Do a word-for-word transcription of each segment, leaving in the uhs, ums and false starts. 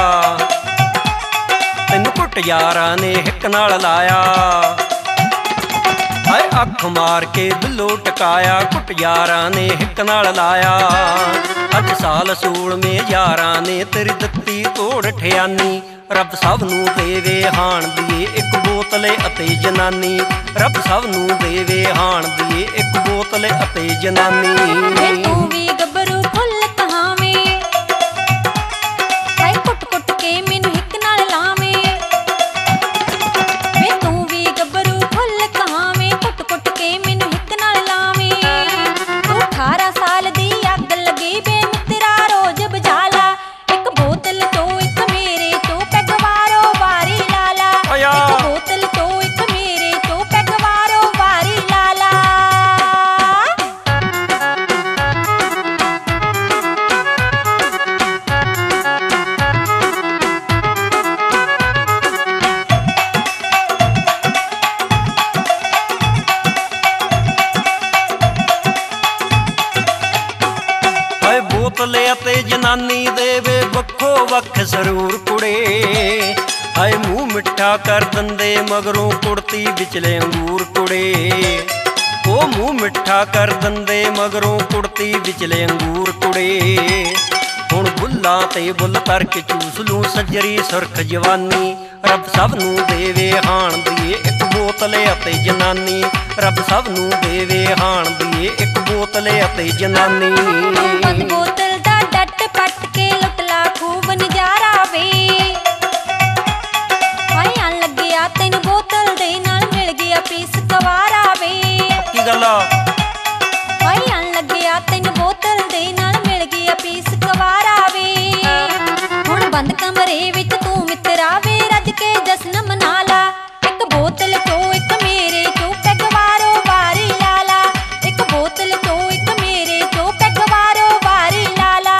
ਤੈਨੂੰ ਘੁੱਟ ਯਾਰਾਂ ਨੇ ਹਿੱਕ ਨਾਲ ਲਾਇਆ। ਹਾਏ ਅੱਖ ਮਾਰ ਕੇ ਦਿਲੋਂ ਟਕਾਇਆ, ਘੁੱਟ ਯਾਰਾਂ ਨੇ ਹਿੱਕ ਨਾਲ ਲਾਇਆ। ਅੱਜ ਸਾਲ ਸੂਲਵੇਂ ਯਾਰਾਂ ਨੇ ਤੇਰੀ ਦਿੱਤੀ ਤੋੜ ਠਿਆਨੀ। ਰੱਬ ਸਭ ਨੂੰ ਦੇਵੇ ਹਾਣ ਦੀਏ ਇੱਕ ਬੋਤਲ ਅਤੇ ਜਨਾਨੀ। ਰੱਬ ਸਭ ਨੂੰ ਦੇਵੇ ਹਾਣ ਦੀਏ ਇੱਕ ਬੋਤਲ ਅਤੇ ਜਨਾਨੀ। ਤੂੰ ਵੀ ਗੱਭਰੂ ਫੁੱਲ ਕਹਾਵੇਂ, ਹਾਏ ਕੁੱਟ ਕੁੱਟ ਕੇ ਮੈਨੂੰ ਹਿੱਕ ਨਾਲ ਲਾਵੇਂ। ਵੇ ਤੂੰ ਵੀ ਗੱਭਰੂ ਫੁੱਲ ਕਹਾਵੇਂ, ਕੁੱਟ ਕੁੱਟ ਕੇ ਮੈਨੂੰ ਹਿੱਕ ਨਾਲ ਲਾਵੇਂ। ਤੂੰ ਅਠਾਰਾਂ ਸਾਲ ਦੀ ਅੱਗ ਲੱਗੀ ਬੇ ਮਿੱਤਰਾ ਰੋਜ਼ ਬੁਝਾ ਲਾ। ਇੱਕ ਬੋਤਲ ਤੋਂ ਇੱਕ ਮੇਰੇ ਤੋਂ ਪੈਗ ਵਾਰੋ ਵਾਰੀ ਲਾ ਲਾ। ਇੱਕ ਬੋਤਲ ਤੋਂ ਇੱਕ ਮੇਰੇ ਤੋਂ ਪੈਗ ਵਾਰੋ ਵਾਰੀ ਲਾ ਲਾ। ਬੋਤਲ ਅਤੇ ਜਨਾਨੀ ਦੇਵੇ ਵੱਖੋ ਵੱਖ ਜ਼ਰੂਰ ਕੁੜੇ। ਹਾਏ ਮੂੰਹ ਮਿੱਠਾ ਕਰ ਦਿੰਦੇ ਮਗਰੋਂ ਕੁੜਤੀ ਵਿਚਲੇ ਅੰਗੂਰ ਕੁੜੇ। ਉਹ ਮੂੰਹ ਮਿੱਠਾ ਕਰ ਦਿੰਦੇ ਮਗਰੋਂ ਕੁੜਤੀ ਵਿਚਲੇ ਅੰਗੂਰ ਕੁੜੇ। ਹੁਣ ਬੁੱਲਾਂ ਤੇ ਬੁੱਲ ਕਰਕੇ ਚੂਸ ਲੂੰ ਸੱਜਰੀ ਸੁਰਖ ਜਵਾਨੀ। ਰੱਬ ਸਭ ਨੂੰ ਦੇਵੇ ਹਾਣ ਦੀਏ ਇੱਕ ਬੋਤਲ ਅਤੇ ਜਨਾਨੀ। ਰੱਬ ਸਭ ਨੂੰ ਦੇਵੇ ਹਾਣ ਦੀਏ ਇੱਕ ਬੋਤਲ ਅਤੇ ਜਨਾਨੀ। ਬੰਦ ਬੋਤਲ ਦਾ ਡੱਟ ਪੱਟ ਕੇ ਲੁੱਟ ਲਾ ਖੂਬ ਨਜ਼ਾਰਾ ਵੇ। ਹਾਏ ਆਣ ਲੱਗਿਆ ਤੈਨੂੰ ਬੋਤਲ ਦੇ ਨਾਲ ਮਿਲ ਗਿਆ ਪੀਸ ਕਵਾਰਾ ਵੇ। ਕੀ ਗੱਲ ਆ? ਹਾਏ ਆਣ ਲੱਗਿਆ ਤੈਨੂੰ ਬੋਤਲ ਦੇ ਨਾਲ ਮਿਲ ਗਿਆ ਪੀਸ ਕਵਾਰਾ ਵੇ। ਹੁਣ ਬੰਦ ਕਮਰੇ ਵਿੱਚ ਤੂੰ ਮਿੱਤਰਾ ਵੇ ਰੱਜ ਕੇ ਜਸ਼ਨ ਮਨਾ ਲਾ। ਇੱਕ ਬੋਤਲ ਤੋਂ ਇੱਕ ਮੇਰੇ ਤੋਂ ਪੈਗ ਵਾਰੋ ਵਾਰੀ ਲਾ ਲਾ। ਇੱਕ ਬੋਤਲ ਤੋਂ ਇੱਕ ਮੇਰੇ ਤੋਂ ਪੈਗ ਵਾਰੋ ਵਾਰੀ ਲਾ ਲਾ।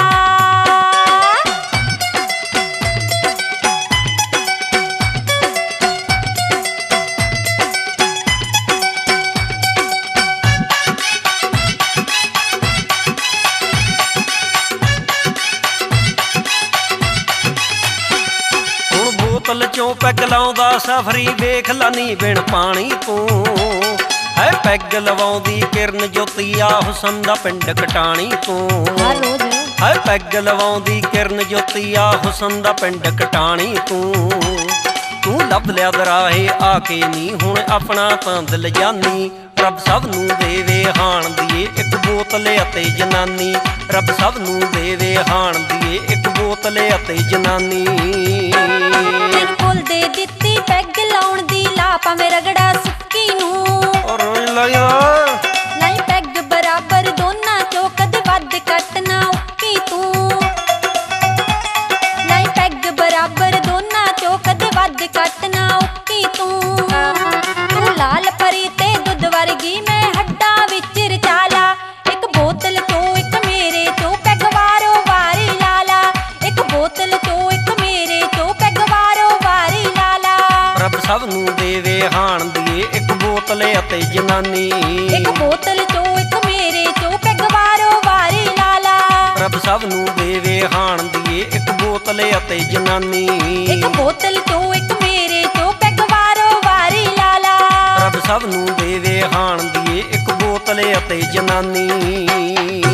ਬੋਤਲ ਚੋਂ ਪੈਗ ਲਾਉਂਦਾ ਸਫਰੀ ਵੇਖ ਲਾਨੀ ਬਿਨ ਪਾਣੀ ਤੋਂ। ਹੈ ਪੈਗ ਲਵਾਉਂਦੀ ਕਿਰਨ ਜੋਤੀ ਆ ਹੁਸਨ ਦਾ ਪਿੰਡ ਕਟਾਣੀ ਤੋਂ। ਹੈ ਪੈਗ ਲਵਾਉਂਦੀ ਕਿਰਨ ਜੋਤੀ ਆ ਹੁਸਨ ਦਾ ਪਿੰਡ ਕਟਾਣੀ ਤੋਂ। ਤੂੰ ਲੱਭ ਲਿਆ ਦਰਾਹੇ ਆ ਕੇ ਨੀ ਹੁਣ ਆਪਣਾ ਤਾਂ ਦਿਲ ਜਾਨੀ। ਰੱਬ ਸਭ ਨੂੰ ਦੇਵੇ ਹਾਣ ਦੀਏ ਇੱਕ ਬੋਤਲ ਅਤੇ ਜਨਾਨੀ। ਰੱਬ ਸਭ ਨੂੰ ਦੇਵੇ ਹਾਣ ਦੀਏ ਇੱਕ ਬੋਤਲ ਅਤੇ ਜਨਾਨੀ। ਤੈਨੂੰ ਫੁੱਲ ਦੇ ਦਿੱਤੀ ਪੈਗ ਲਾਉਣ ਦੀ ਲਾ ਭਾਵੇਂ ਰਗੜਾ ਸੁੱਕੀ ਨੂੰ। ਲਾਈ ਪੈਗ ਬਰਾਬਰ ਦੋਨਾਂ ਚੋਂ ਕਦੇ ਵੱਧ ਘੱਟ ਨਾ ਉੱਕੀ ਤੂੰ। ਲਾਈ ਪੈਗ ਬਰਾਬਰ ਦੋਨਾਂ ਚੋਂ ਕਦੇ ਵੱਧ ਘੱਟ ਨਾ ਉੱਕੀ ਤੂੰ। ਤੂੰ ਲਾਲ ਪਰੀ ਤੇ ਦੁੱਧ ਵਰਗੀ ਮੈਂ ਹੱਡਾਂ ਵਿੱਚ ਰਚਾ ਲਾ। ਇੱਕ ਬੋਤਲ ਤੋਂ ਇੱਕ ਮੇਰੇ ਤੋਂ ਪੈਗ ਵਾਰੋ ਵਾਰੀ ਲਾ ਲਾ। ਇੱਕ ਬੋਤਲ ਤੋਂ ਇੱਕ ਮੇਰੇ ਤੋਂ ਪੈਗ ਵਾਰੋ ਵਾਰੀ ਲਾ ਲਾ। ਰੱਬ ਸਭ ਨੂੰ ਦੇਵੇ ਹਾਣ ਦੀਏ ਇੱਕ ਬੋਤਲ ਅਤੇ ਜਨਾਨੀ। ਇੱਕ ਬੋਤਲ ਤੋਂ ਇੱਕ ਮੇਰੇ ਤੋਂ ਪੈਗ ਵਾਰੋ ਵਾਰੀ ਲਾ ਲਾ। ਰੱਬ ਸਭ ਨੂੰ ਦੇਵੇ ਹਾਣ ਦੀਏ ਇੱਕ ਬੋਤਲ ਅਤੇ ਜਨਾਨੀ। ਇੱਕ ਬੋਤਲ ਤੋਂ ਇੱਕ ਮੇਰੇ ਤੋਂ ਪੈਗ ਵਾਰੋ ਵਾਰੀ ਲਾ ਲਾ। ਰੱਬ ਸਭ ਨੂੰ ਦੇਵੇ ਹਾਣ ਦੀਏ ਇੱਕ ਬੋਤਲ ਅਤੇ ਜਨਾਨੀ।